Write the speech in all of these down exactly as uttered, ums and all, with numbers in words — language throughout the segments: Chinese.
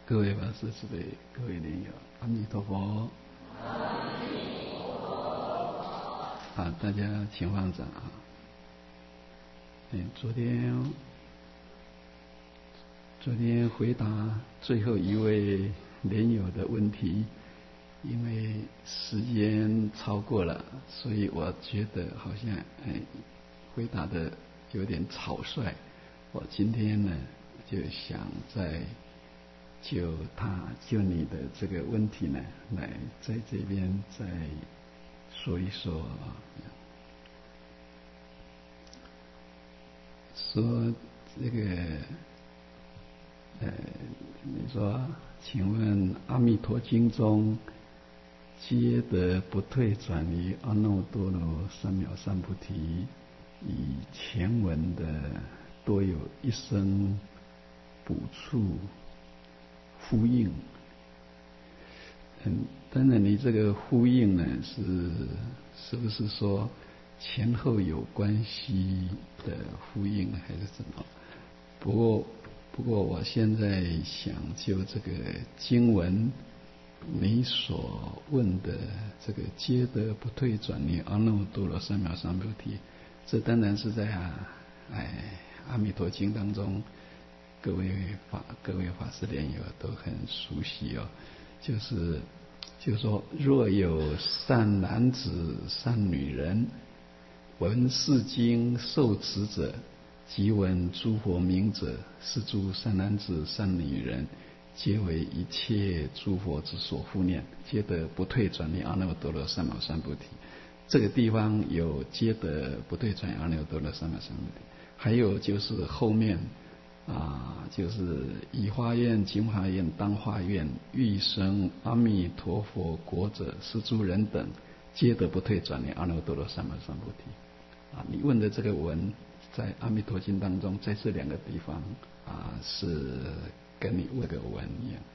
各位法师慈悲，各位莲友，阿弥陀佛。 阿弥陀佛。 好，大家请放掌啊。哎，昨天昨天回答最后一位莲友的问题，因为时间超过了，所以我觉得好像哎回答的有点草率。我今天呢就想在就他就你的这个问题呢，来在这边再说一说啊。说这个呃，你说，请问《阿弥陀经》中皆得不退转于阿耨多罗三藐三菩提，以前文的多有一生补处呼应。嗯，当然你这个呼应呢，是是不是说前后有关系的呼应，还是怎么？不过不过我现在想就这个经文你所问的这个皆得不退转于阿耨多罗三藐三菩提，这当然是在啊哎阿弥陀经当中，各位法各位法师莲友都很熟悉哦。就是就是说，若有善男子善女人闻是经受持者，即闻诸佛名者，是诸善男子善女人皆为一切诸佛之所护念，皆得不退转于阿耨多罗三藐三菩提。这个地方有皆得不退转于阿耨多罗三藐三菩提，还有就是后面啊，就是以花愿、金华愿、当化愿，欲生阿弥陀佛国者，是诸人等皆得不退转于阿耨多罗三藐三菩提。啊，你问的这个文在阿弥陀经当中，在这两个地方啊，是跟你问个文一样。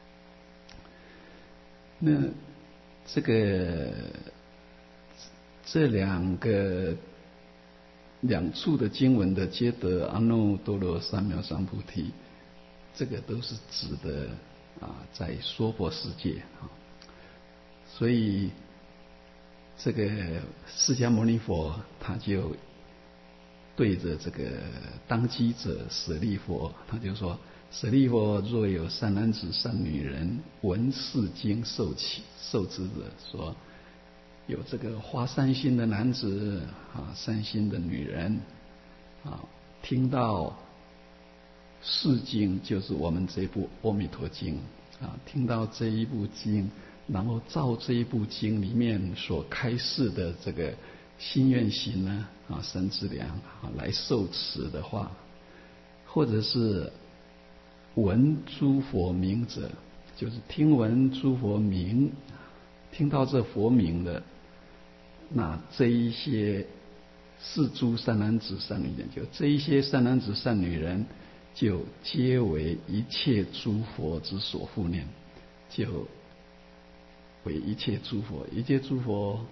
那这个这两个两处的经文的皆得阿耨多罗三藐三菩提，这个都是指的啊，在娑婆世界啊，所以这个释迦牟尼佛他就对着这个当机者舍利佛，他就说：舍利佛，若有善男子善女人闻是经受持受持者，说有这个发善心的男子啊，善心的女人啊，听到是经，就是我们这部《阿弥陀经》啊，听到这一部经，然后照这一部经里面所开示的这个心愿行呢啊，身资粮啊来受持的话，或者是闻诸佛名者，就是听闻诸佛名，听到这佛名的，那这一些是诸善男子善女人，就这一些善男子善女人，就皆为一切诸佛之所护念，就为一切诸佛，一切诸佛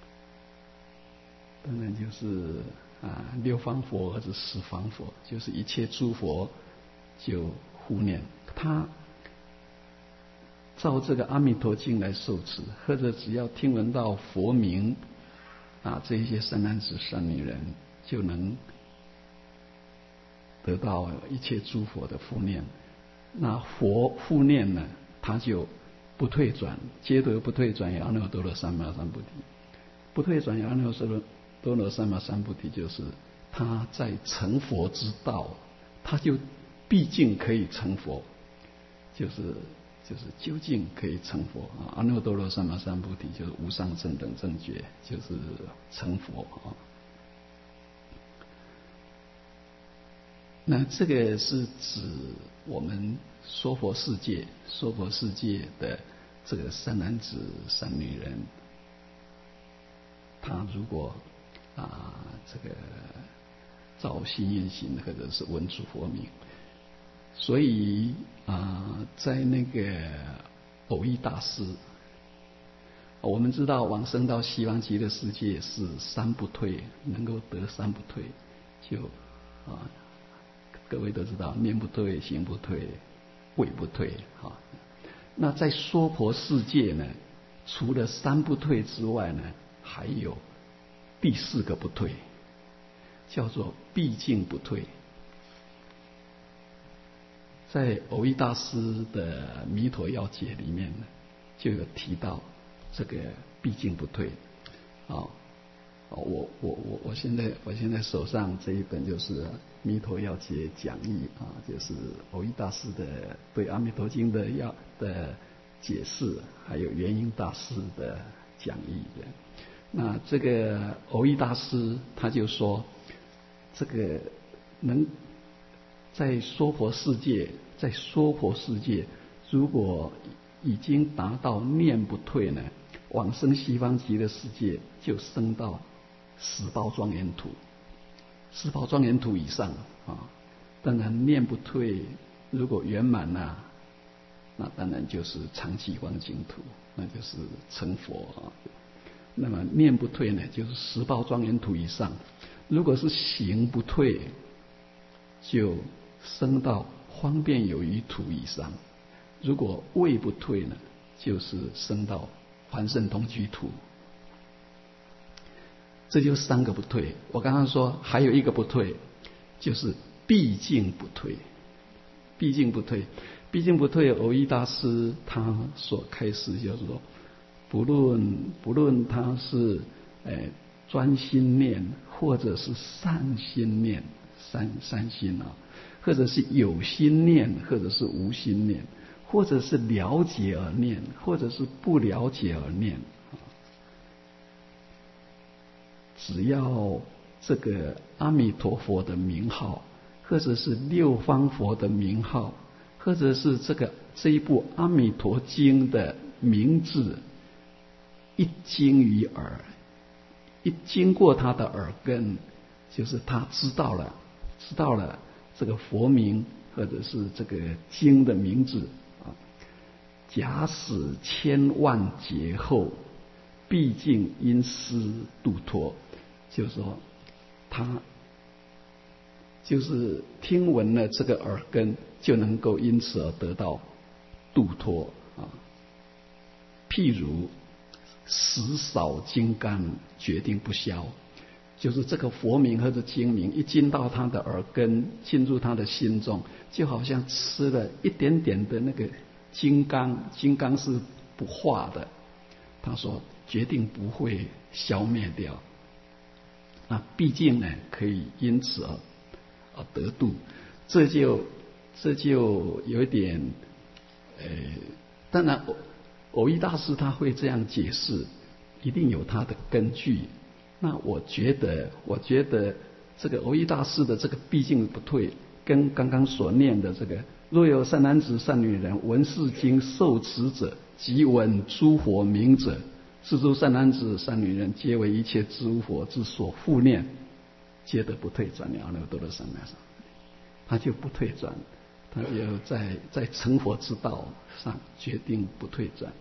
当然就是啊六方佛或者十方佛，就是一切诸佛就护念他，照这个阿弥陀经来受持，或者只要听闻到佛名啊，这一些善男子善女人就能得到一切诸佛的护念。那佛护念呢，他就不退转，皆得不退转于阿耨多罗三藐三菩提。不退转于阿耨多罗三藐三菩提，就是他在成佛之道，他就毕竟可以成佛，就是就是究竟可以成佛啊！阿耨多罗三藐三菩提就是无上正等正觉，就是成佛啊。那这个是指我们娑婆世界，娑婆世界的这个善男子善女人，他如果啊这个照心愿行，或者是闻诸佛名，所以啊在那个藕益大师，我们知道往生到西方极乐世界是三不退，能够得三不退，就啊各位都知道，念不退，行不退， 位不退啊。那在娑婆世界呢，除了三不退之外呢，还有第四个不退，叫做毕竟不退。在蕅益大师的《弥陀要解》里面呢，就有提到这个毕竟不退啊。我我我我现在我现在手上这一本就是《弥陀要解讲义》啊，就是蕅益大师的对《阿弥陀经》的要的解释，还有元婴大师的讲义的。那这个蕅益大师他就说，这个能在娑婆世界，在娑婆世界，如果已经达到念不退呢，往生西方极乐世界就升到十宝庄严土，十宝庄严土以上啊。当然念不退，如果圆满呐，那当然就是长期光净土，那就是成佛啊。那么念不退呢，就是十宝庄严土以上。如果是行不退，就升到方便有余土以上；如果位不退呢，就是升到凡圣同居土。这就是三个不退。我刚刚说还有一个不退，就是毕竟不退。毕竟不退，毕竟不退。蕅益大师他所开示就是说，不论不论他是呃专心念，或者是善心念，善善心啊，或者是有心念，或者是无心念，或者是了解而念，或者是不了解而念。只要这个阿弥陀佛的名号，或者是六方佛的名号，或者是这个这一部阿弥陀经的名字一经于耳，一经过他的耳根，就是他知道了，知道了这个佛名或者是这个经的名字啊。假使千万劫后，毕竟因思度脱。就是说，他就是听闻了这个耳根，就能够因此而得到度脱啊。譬如食少金刚，决定不消，就是这个佛名或者经名一进到他的耳根，进入他的心中，就好像吃了一点点的那个金刚，金刚是不化的，他说决定不会消灭掉。那毕竟呢，可以因此而而得度，这就这就有一点，呃，当然蕅益大师他会这样解释，一定有他的根据。那我觉得，我觉得这个蕅益大师的这个毕竟不退，跟刚刚所念的这个若有善男子、善女人闻是经受持者，即闻诸佛名者。是诸善男子、善女人，皆为一切诸佛之所护念，皆得不退转了阿耨多罗三藐三，他就不退转，他就在在成佛之道上决定不退转，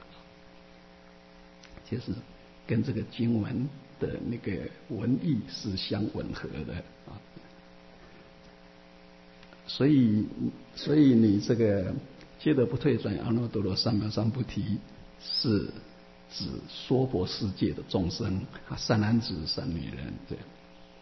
就是跟这个经文的那个文意是相吻合的啊。所以，所以你这个皆得不退转阿耨多罗三藐三菩提是指娑婆世界的众生啊，善男子、善女人这样。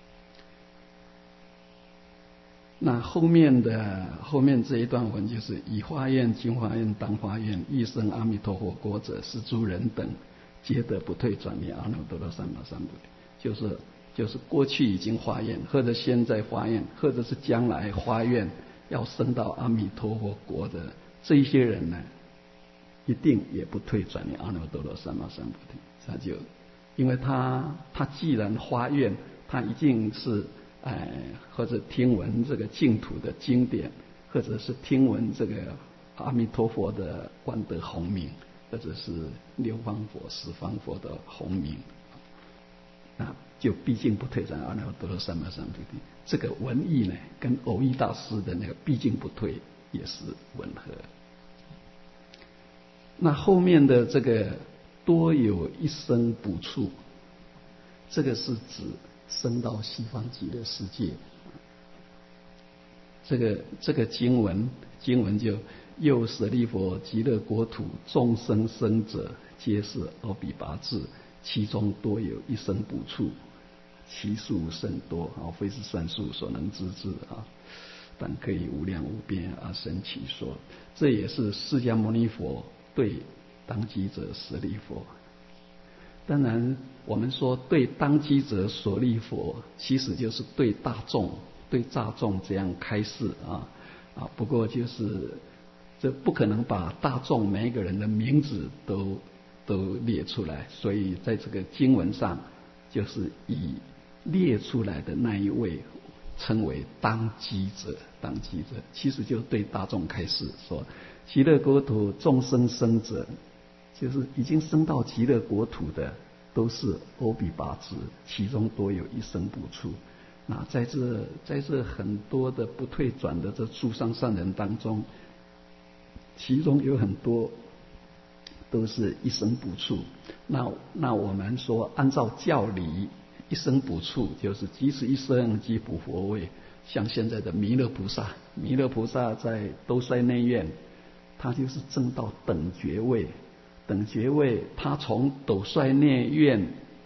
那后面的后面这一段文就是以花愿、经花愿、当花愿，欲生阿弥陀佛国者，是诸人等皆得不退转于阿耨多罗三藐三菩提。就是就是过去已经发愿，或者现在发愿，或者是将来发愿要升到阿弥陀佛国的这一些人呢，一定也不退转于阿耨多罗三藐三菩提。他就因为他他既然发愿，他一定是哎，或者听闻这个净土的经典，或者是听闻这个阿弥陀佛的万德洪名，或者是六方佛、十方佛的洪名，那就毕竟不退转阿耨多罗三藐三菩提。这个文意呢，跟蕅益大师的那个毕竟不退也是吻合。那后面的这个多有一生补处，这个是指升到西方极乐世界。这个这个经文经文就又舍利弗，极乐国土众生生者，皆是阿鞞跋致，其中多有一生补处，其数甚多啊，非是算数所能知之啊。但可以无量无边而生其说。这也是释迦牟尼佛对当机者舍利弗。当然，我们说对当机者舍利弗，其实就是对大众、对大众这样开示啊啊。不过就是这不可能把大众每一个人的名字都都列出来，所以在这个经文上，就是以列出来的那一位称为当机者。当机者其实就对大众开示说，极乐国土众生生者，就是已经升到极乐国土的，都是阿鞞跋致，其中多有一生补处。那在这在这很多的不退转的这诸上善人当中，其中有很多都是一生补处。那那我们说，按照教理，一生补处就是即此一生即补佛位。像现在的弥勒菩萨，弥勒菩萨在兜率内院，他就是证到等觉位。等觉位，他从兜率内院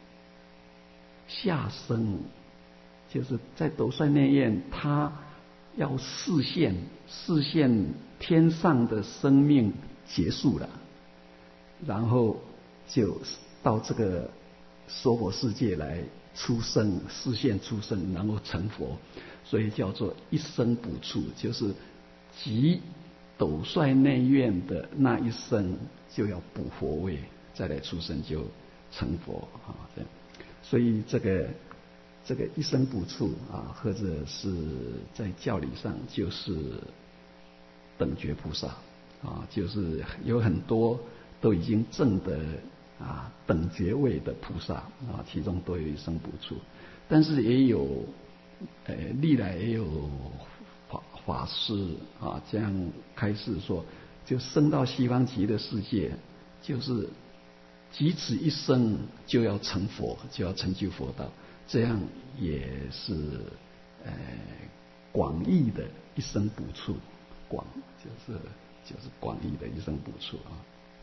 下生，就是在兜率内院，他要示现示现天上的生命结束了，然后就到这个娑婆世界来出生，示现出生，然后成佛。所以叫做一生补处，就是即斗率内院的那一生就要补佛位，再来出生就成佛啊。这样，所以这个这个一生补处啊，或者是在教理上就是等觉菩萨啊，就是有很多都已经证得啊等觉位的菩萨啊，其中都有一生补处，但是也有。呃，历来也有法法师啊，这样开示说，就升到西方极乐世界，就是即此一生就要成佛，就要成就佛道，这样也是呃广义的一生补处，广就是就是广义的一生补处啊。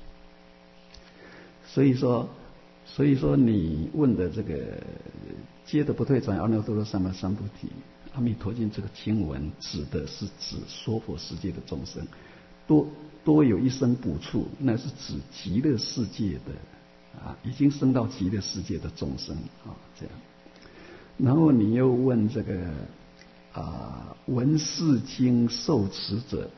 所以说。所以说，你问的这个“皆得不退转，阿耨多罗三藐三菩提”，阿弥陀经这个经文指的是指娑婆世界的众生，多多有一生补处，那是指极乐世界的啊，已经升到极乐世界的众生啊，这样。然后你又问这个啊，闻是经受持者。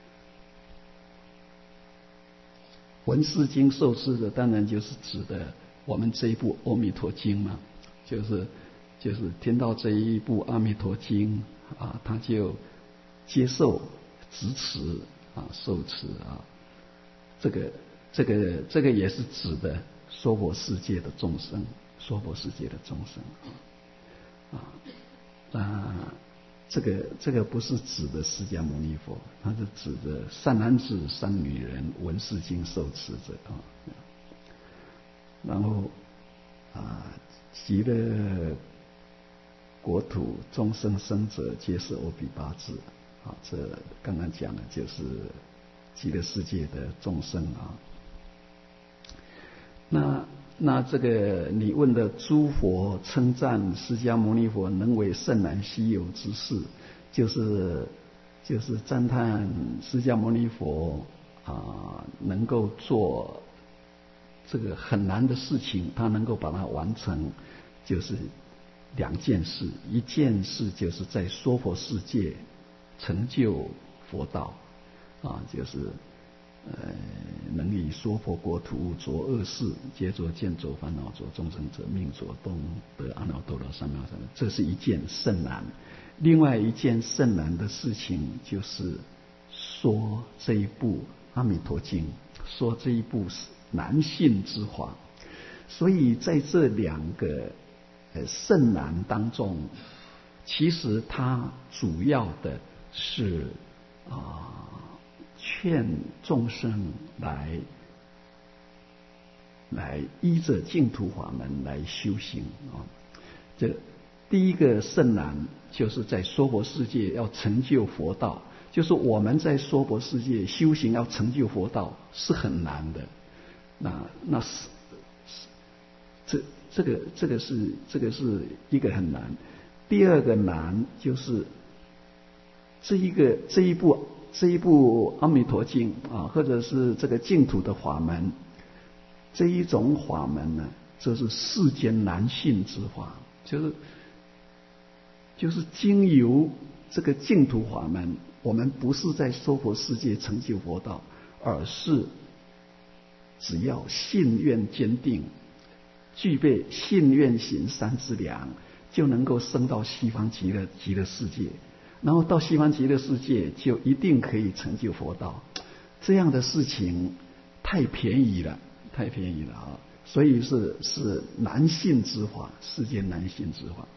闻是经受持者，当然就是指的我们这一部《阿弥陀经》嘛，就是就是听到这一部《阿弥陀经》啊，他就接受、执持啊、受持啊，这个这个这个也是指的娑婆世界的众生，娑婆世界的众生啊啊。这个这个不是指的释迦牟尼佛，它是指的善男子、善女人闻是经受持者啊。然后啊，极乐国土众生生者，皆是阿鞞跋致啊。这刚刚讲的就是极乐世界的众生啊。那那这个你问的诸佛称赞释迦牟尼佛能为甚难稀有之事，就是就是赞叹释迦牟尼佛啊，能够做这个很难的事情，他能够把它完成，就是两件事，一件事就是在娑婆世界成就佛道啊，就是。呃，能以娑婆国土着恶事，皆着见着烦恼着众生者，命着动得阿耨多罗三藐三，这是一件甚难。另外一件甚难的事情，就是说这一部《阿弥陀经》，说这一部难信之法。所以在这两个呃甚难当中，其实它主要的是啊。呃劝众生来来依着净土法门来修行啊。这第一个甚难，就是在娑婆世界要成就佛道， 就是我们在娑婆世界修行要成就佛道是很难的。那那是这这个这个是这个是一个很难。第二个难就是这一个这一部这一部阿弥陀经啊，或者是这个净土的法门，这一种法门呢，这是世间难信之法，就是就是经由这个净土法门，我们不是在娑婆世界成就佛道，而是只要信愿坚定，具备信愿行三资粮，就能够升到西方极乐极乐世界。然后到西方极乐世界就一定可以成就佛道，这样的事情太便宜了，太便宜了啊！所以是是难信之法，世间难信之法。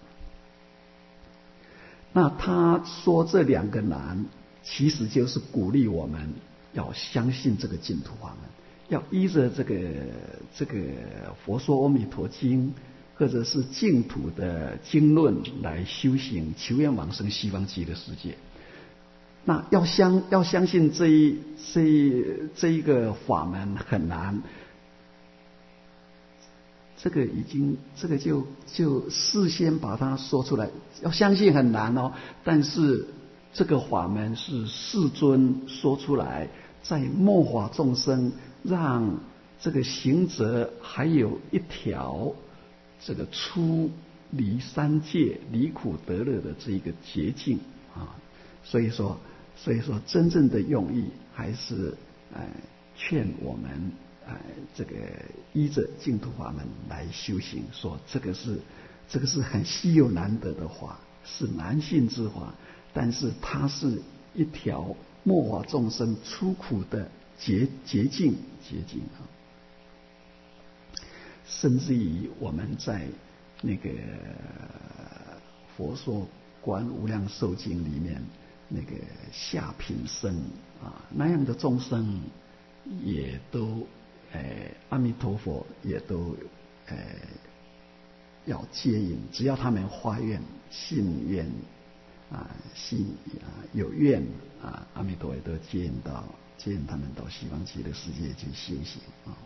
那他说这两个难，其实就是鼓励我们要相信这个净土法门，要依着这个这个佛说阿弥陀经，或者是净土的经论来修行，求愿往生西方极乐世界。那要相要相信这一这一这一个法门很难，这个已经这个就就事先把它说出来，要相信很难哦。但是这个法门是世尊说出来，在末法众生，让这个行者还有一条这个出离三界、离苦得乐的这一个捷径啊，所以说，所以说真正的用意还是呃劝我们呃这个依着净土法门来修行，说这个是这个是很稀有难得的法，是难信之法，但是它是一条末法众生出苦的捷捷径捷径啊。甚至于我们在那个佛说观无量寿经里面，那个下品生啊那样的众生，也都呃阿弥陀佛也都呃要接引，只要他们发愿信愿啊信啊有愿啊，阿弥陀佛也都接引到接引他们到西方极乐世界去修行啊。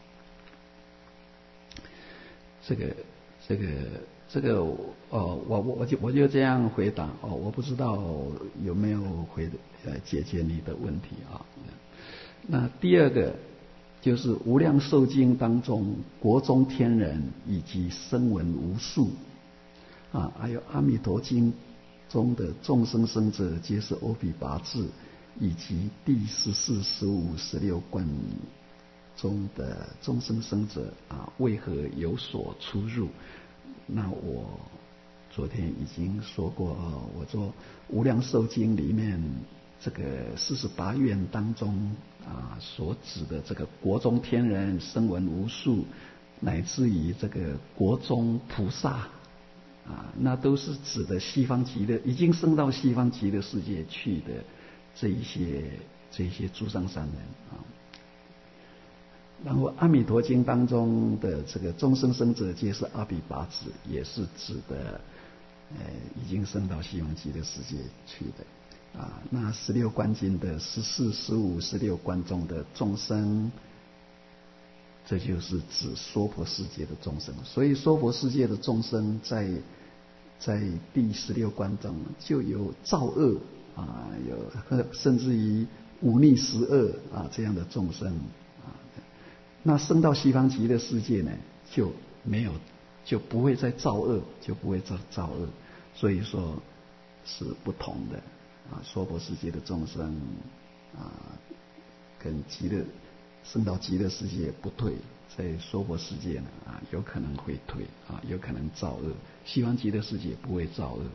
这个，这个，这个，哦，我我我就我就这样回答哦，我不知道有没有回呃解决你的问题啊。那第二个就是《无量寿经》当中，国中天人以及声闻无数啊，还有《阿弥陀经》中的众生生者皆是欧比跋致，以及第十四、十五、十六观中的众生生者啊，为何有所出入？那我昨天已经说过，我做《无量寿经》里面这个四十八愿当中啊，所指的这个国中天人、声闻无数，乃至于这个国中菩萨啊，那都是指的西方极乐，已经升到西方极乐世界去的这一些这一些诸上善人啊。然后《阿弥陀经》当中的这个众生生者皆是阿比跋致，也是指的呃已经升到西方极乐世界去的啊。那十六观经的十四、十五、十六观中的众生，这就是指娑婆世界的众生。所以娑婆世界的众生在在第十六观中就有造恶啊，有甚至于忤逆十恶啊这样的众生。那升到西方极乐世界呢，就没有，就不会再造恶，就不会再造恶，所以说是不同的啊。娑婆世界的众生啊，跟极乐升到极乐世界不退，在娑婆世界呢啊，有可能会退啊，有可能造恶。西方极乐世界不会造恶。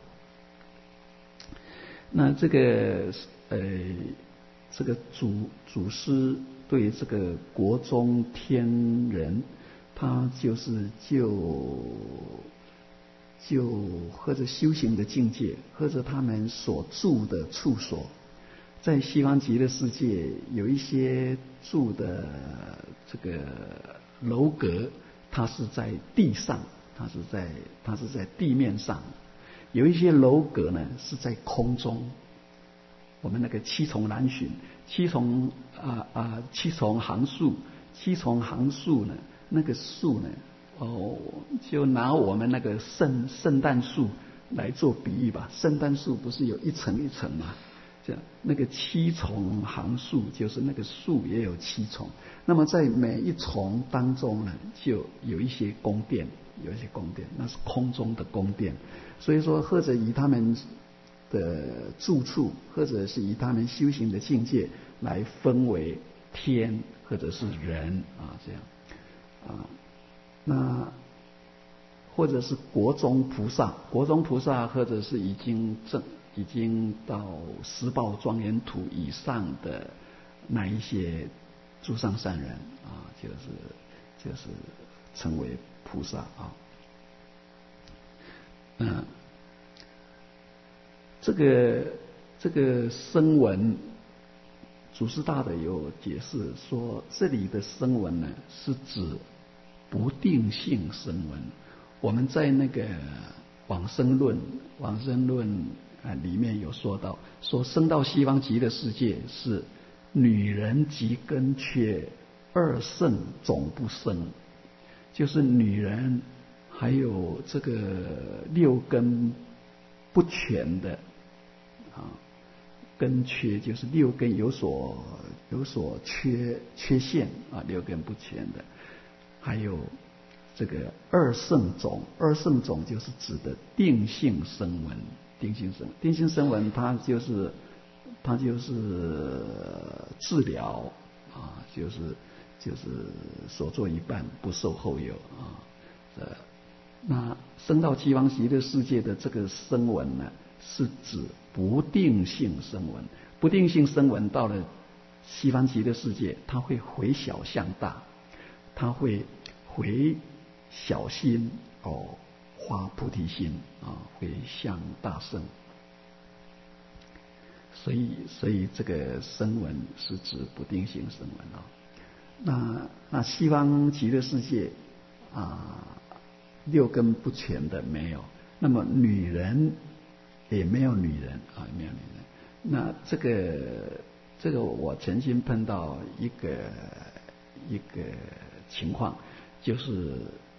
那这个呃，这个祖祖师对这个国中天人，他就是就就或者修行的境界，或者他们所住的处所，在西方极乐世界有一些住的这个楼阁，它是在地上，它是在它是在地面上；有一些楼阁呢是在空中。 我们那个七重南巡，七重啊啊七重行树，七重行树呢，那个树呢，哦，就拿我们那个圣圣诞树来做比喻吧。圣诞树不是有一层一层吗？这样，那个七重行树就是那个树也有七重，那么在每一重当中呢，就有一些宫殿，有一些宫殿，那是空中的宫殿。所以说，或者以他们的住处，或者是以他们修行的境界来分为天或者是人啊，这样啊，那或者是国中菩萨，国中菩萨或者是已经正。已经到十报庄严土以上的那一些诸上善人啊，就是就是称为菩萨啊。嗯，这个这个声闻，祖师大德有解释说，这里的声闻呢是指不定性声闻。我们在那个往生论，往生论。啊，里面有说到，说生到西方极乐世界是女人及根缺，二圣总不生，就是女人还有这个六根不全的啊，根缺就是六根有所有所缺缺陷啊，六根不全的，还有这个二圣种，二圣种就是指的定性声闻。定性声，定性声闻，它就是它就是治疗啊，就是就是所做一半，不受后有啊。呃，那升到西方极乐世界的这个声闻呢，是指不定性声闻。不定性声闻到了西方极乐世界，它会回小向大，它会回小心哦。发菩提心啊，会向大圣，所以所以这个声闻是指不定性声闻啊。那那西方极乐世界啊，六根不全的没有，那么女人也没有女人啊，没有女人。那这个这个我曾经碰到一个一个情况，就是。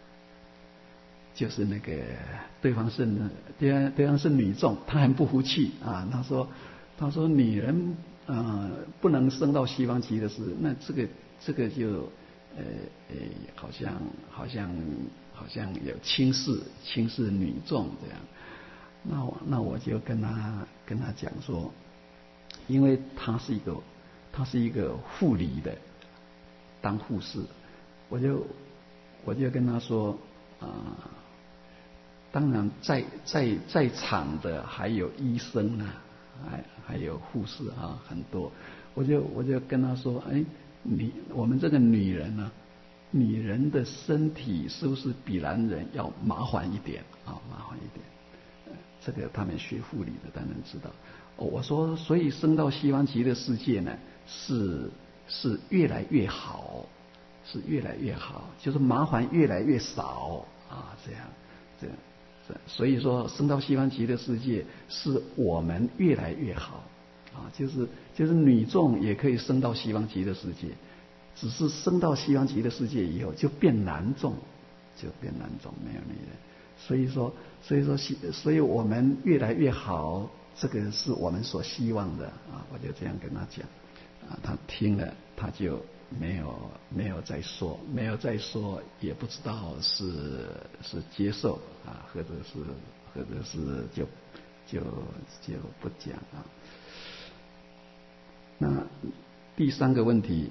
就是那个对方是对方对方是女众，她很不服气啊。她说：“她说女人啊、呃、不能升到西方极乐世界，那这个这个就呃呃好像好像好像有轻视轻视女众这样。”那我那我就跟她跟她讲说，因为她是一个她是一个护理的，当护士，我就我就跟她说啊。呃当然在，在在在场的还有医生啊，还还有护士啊，很多。我就我就跟他说，哎，你我们这个女人呢、啊，女人的身体是不是比男人要麻烦一点啊？麻烦一点。这个他们学护理的当然知道。哦、我说，所以升到西方极乐世界呢，是是越来越好，是越来越好，就是麻烦越来越少啊，这样这样。所以说，升到西方极乐世界是我们越来越好啊，就是就是女众也可以升到西方极乐世界，只是升到西方极乐世界以后就变男众，就变男众，没有女人。所以说，所以说，所以我们越来越好，这个是我们所希望的啊。我就这样跟他讲啊，他听了他就没有没有再说，没有再说，也不知道是是接受啊，或者是或者是就就就不讲啊。那第三个问题，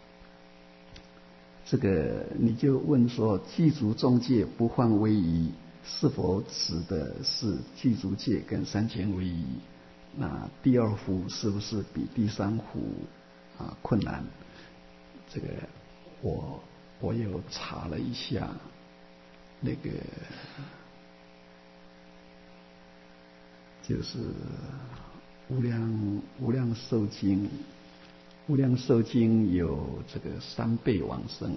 这个你就问说，具足众戒不犯威仪，是否指的是具足戒跟三千威仪？那第二幅是不是比第三幅啊困难？这个我我有查了一下，那个就是无量无量寿经，无量寿经有这个三倍往生，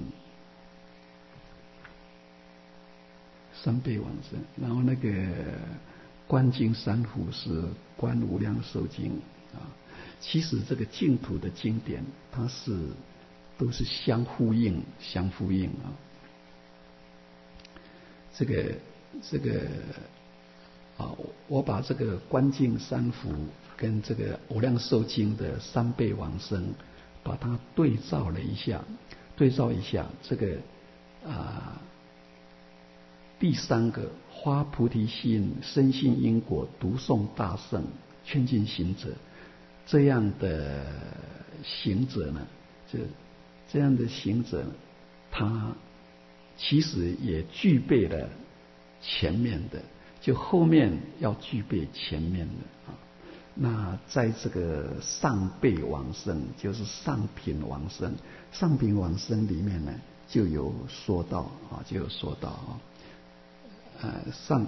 三倍往生，然后那个观经三幅是观无量寿经啊。其实这个净土的经典，它是都是相呼应、相呼应啊。这个这个啊，我把这个观境三福跟这个无量寿经的三倍往生，把它对照了一下，对照一下这个啊。第三个发菩提心，深信因果，读诵大圣，劝进行者，这样的行者呢，这这样的行者，他其实也具备了前面的，就后面要具备前面的啊。那在这个上辈往生，就是上品往生，上品往生里面呢，就有说到啊，就有说到啊。呃，上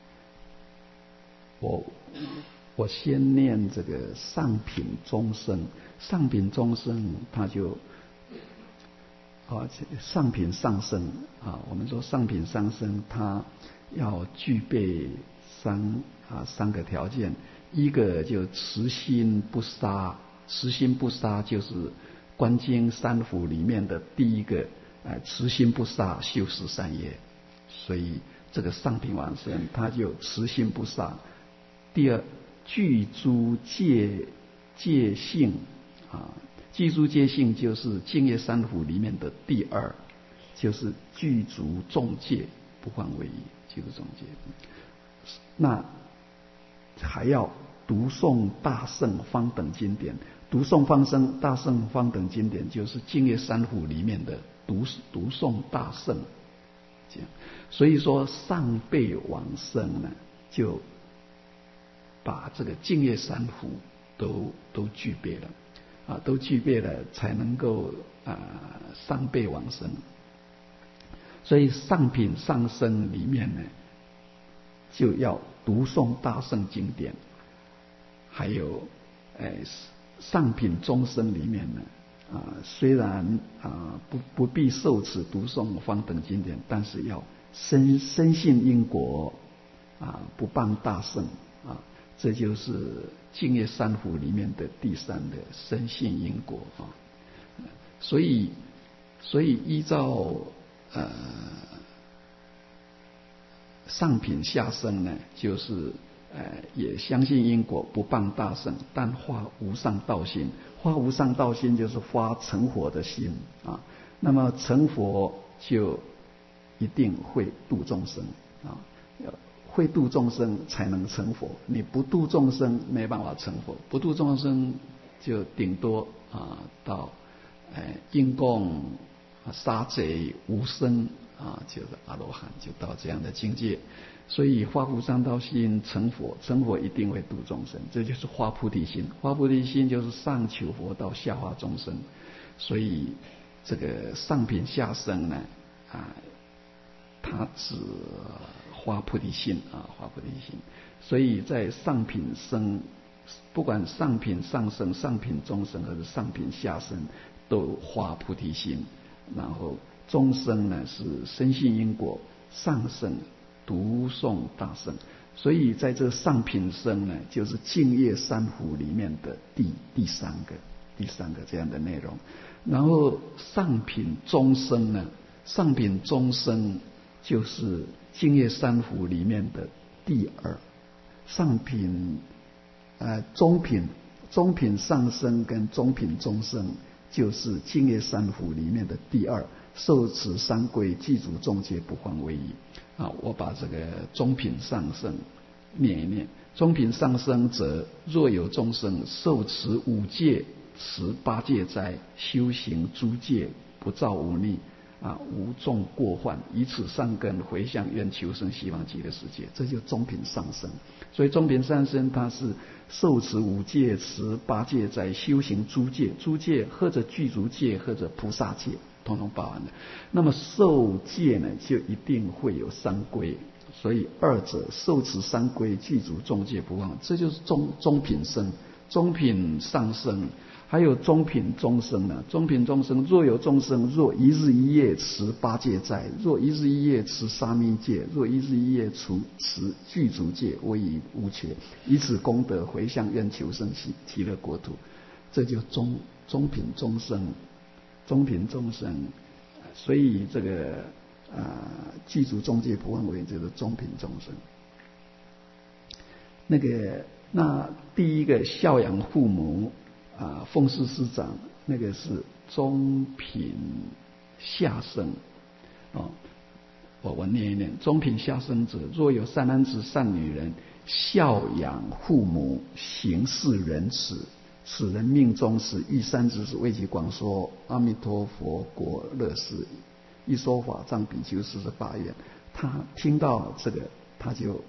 我我先念这个上品中生，上品中生他就啊上品上生啊，我们说上品上生，他要具备三啊三个条件，一个就慈心不杀，慈心不杀就是观经三福里面的第一个，呃，慈心不杀，修十善业，所以。这个上品往生，他就慈心不杀。第二，具诸戒戒性啊，具诸戒性就是净业三福里面的第二，就是具足众戒，不犯违意，具足众戒。那还要读诵大圣方等经典，读诵方生大圣方等经典，就是净业三福里面的读读诵大圣。这样，所以说上辈往生呢，就把这个净业三福都都具备了啊，都具备了，才能够啊上辈往生。所以上品上生里面呢，就要读诵大圣经典，还有哎上品中生里面呢。啊，虽然啊不不必受持读诵方等经典，但是要深深信因果啊，不谤大圣啊，这就是净业三福里面的第三的深信因果啊。所以，所以依照呃上品下生呢，就是呃也相信因果，不谤大圣，但发无上道心。发无上道心就是发成佛的心啊，那么成佛就一定会度众生啊，会度众生才能成佛。你不度众生没办法成佛，不度众生就顶多啊到呃应供杀贼无生啊，就是阿罗汉，就到这样的境界。所以发无上道心成佛，成佛一定会度众生，这就是发菩提心。发菩提心就是上求佛道，下化众生。所以这个上品下生呢，啊，它只发菩提心啊，发菩提心。所以在上品生，不管上品上生、上品中生还是上品下生，都发菩提心。然后中生呢是深信因果，上生读诵大圣，所以在这上品生呢，就是净业三福里面的第第三个、第三个这样的内容。然后上品中生呢，上品中生就是净业三福里面的第二。上品呃中品中品上生跟中品中生，就是净业三福里面的第二。受持三归，记住众戒，不犯违意啊！我把这个中品上生念一念。中品上生者，若有众生受持五戒、持八戒斋，修行诸戒，不造无逆啊，无众过患，以此善根回向愿求生西方极乐世界，这就中品上生。所以中品上生它是受持五戒、持八戒斋，修行诸戒，诸戒或者具足戒，或者菩萨戒，统统包含的。那么受戒呢，就一定会有三归，所以二者受持三归，具足众戒不忘，这就是中中品生。中品上生还有中品众生呢，中品众生，若有众生，若一日一夜持八戒斋，若一日一夜持沙弥戒，若一日一夜持持具足戒，唯以无缺，以此功德回向愿求生喜极乐国土。这就中中品众生，中品众生，所以这个啊、呃，具足中戒不妄为，就是中品众生。那个那第一个孝养父母啊，奉事师长，那个是中品下生哦。我我念一念：中品下生者，若有善男子、善女人，孝养父母，行事仁慈，此人命终时，遇善知识，为其广说阿弥陀佛国乐事，一说法藏比丘四十八愿。他听到这个，他就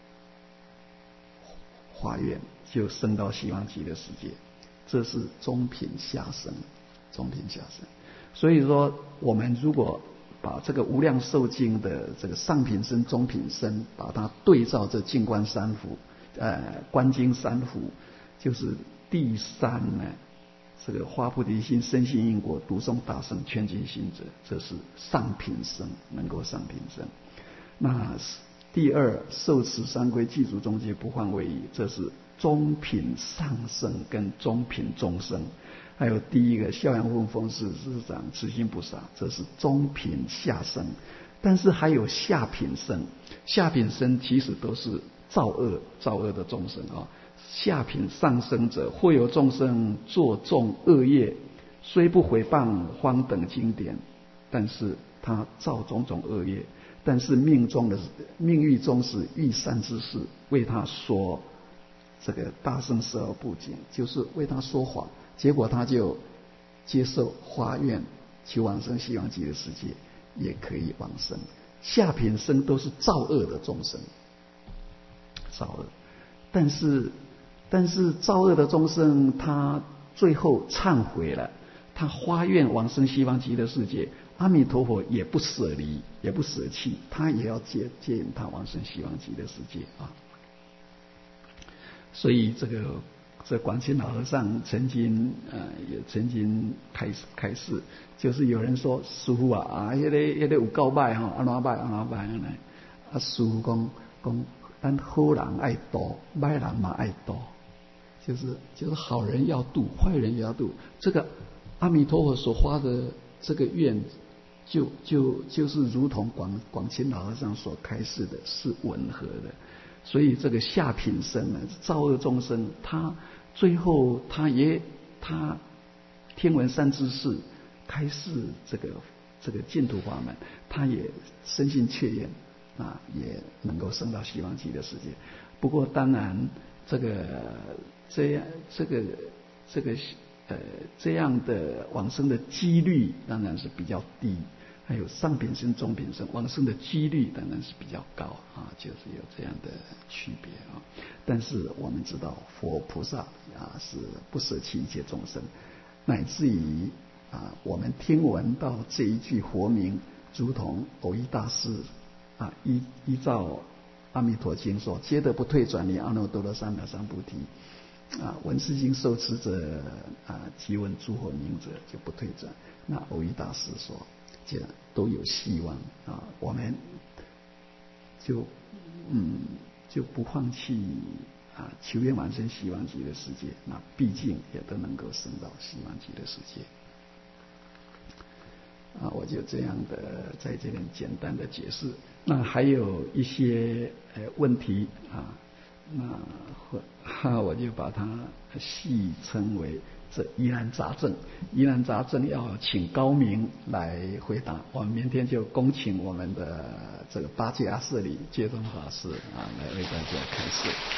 发愿，就升到西方极乐世界。这是中品下生，中品下生。所以说，我们如果把这个无量寿经的这个上品身、中品身，把它对照这净观三符，呃，观经三符，就是第三呢，这个发菩提心、深信因果、读诵大乘、劝进行者，这是上品身，能够上品身。那第二，受持三规，具足中戒，不患为已，这是中品上生跟中品中生。还有第一个孝养父母，奉事师长，慈心不杀，这是中品下生。但是还有下品生，下品生其实都是造恶造恶的众生啊。下品上生者，或有众生作众恶业，虽不毁谤荒等经典，但是他造种种恶业，但是命中的命欲中是遇善知识，为他说这个大乘十二部经，就是为他说法，结果他就接受发愿求往生西方极乐世界，也可以往生。下品生都是造恶的众生，造恶，但是但是造恶的众生，他最后忏悔了，他发愿往生西方极乐世界，阿弥陀佛也不舍离，也不舍弃，他也要接接引他往生西方极乐世界啊。所以这个这广钦老和尚曾经呃也曾经开开示，就是有人说师父啊啊，那个那个有够歹哈，安怎歹安怎歹呢？啊，师父讲讲，咱好人爱度，歹人嘛爱度，就是就是好人要度，坏人也要度。这个阿弥陀佛所发的这个愿，就就就是如同广广钦老和尚所开示的，是吻合的。所以这个下品生呢，造恶众生，他最后他也他听闻善知识开示这个这个净土法门，他也深信确愿啊，也能够升到西方极乐世界。不过当然这个这样这个这个呃这样的往生的几率当然是比较低。还有上品生、中品生，往生的几率当然是比较高啊，就是有这样的区别啊。但是我们知道，佛菩萨啊是不舍弃一切众生，乃至于啊，我们听闻到这一句佛名，如同藕益大师啊依依照阿弥陀经说，皆得不退转离阿耨多罗三藐三菩提啊，闻是经受持者啊，即闻诸佛名者就不退转。那藕益大师说，这都有希望啊，我们就嗯就不放弃啊，求愿往生西方极乐世界，那毕竟也都能够升到西方极乐世界啊。我就这样的在这边简单的解释。那还有一些呃问题啊，那我就把它戏称为这疑难杂症。疑难杂症要请高明来回答，我们明天就恭请我们的这个八戒阿舍利戒宗法师啊来为大家开示。